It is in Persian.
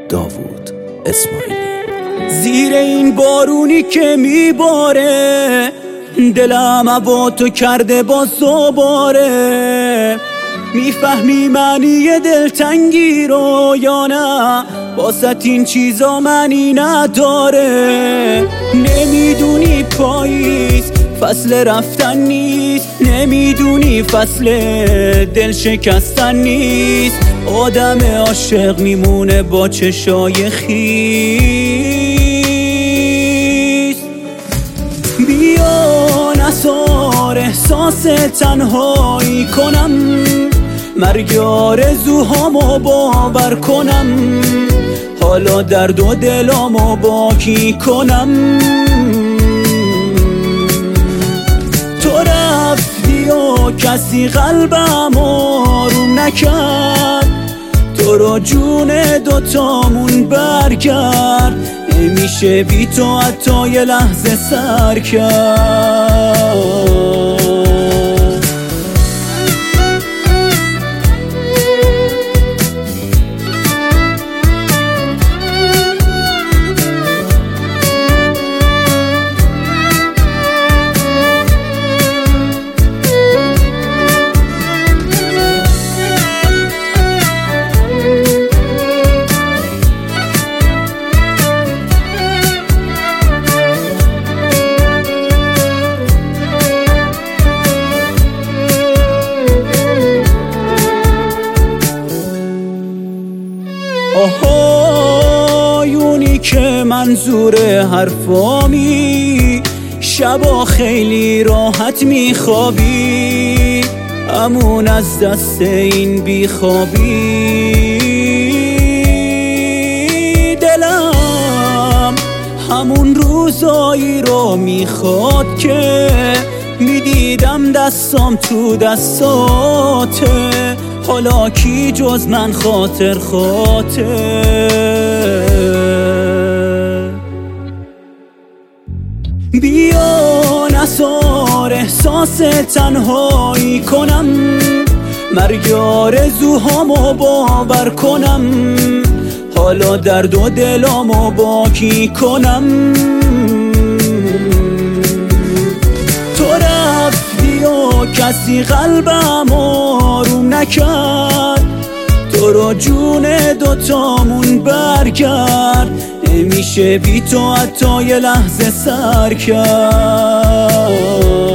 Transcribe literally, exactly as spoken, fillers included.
داوود اسماعیلی. زیر این بارونی که میباره دلم با تو کرده باز دوباره، میفهمی معنی دلتنگی رو یا نه؟ باست این چیزا معنی نداره. نمیدونی پاییز فصل رفتن نیست، نمیدونی فصل دل شکستن نیست. آدم عاشق میمونه با چشای خیس. بیا نثار احساس تنهایی کنم، مرگ آرزوهامو باور کنم، حالا درد و دلامو باکی کنم. تو رفتی و کسی قلبم آروم نکرد، تو رو جون دوتامون برگرد. نمیشه بی تو حتی یه لحظه سر کرد. آهایونی که منظور حرفامی، شبا خیلی راحت میخوابی، امون از دست این بیخوابی. دلم همون روزایی رو میخواد که میدیدم دستام تو دستاته، حالا کی جز من خاطر خاطر. بیا نثار احساس تنهایی کنم، مرگ آرزوهامو باور کنم، حالا درد و دلامو باکی کنم. تو رفتی و کسی قلبم آروم نکرد، تو رو جون دوتامون برگرد. نمیشه بی تو حتی یه لحظه سر کرد.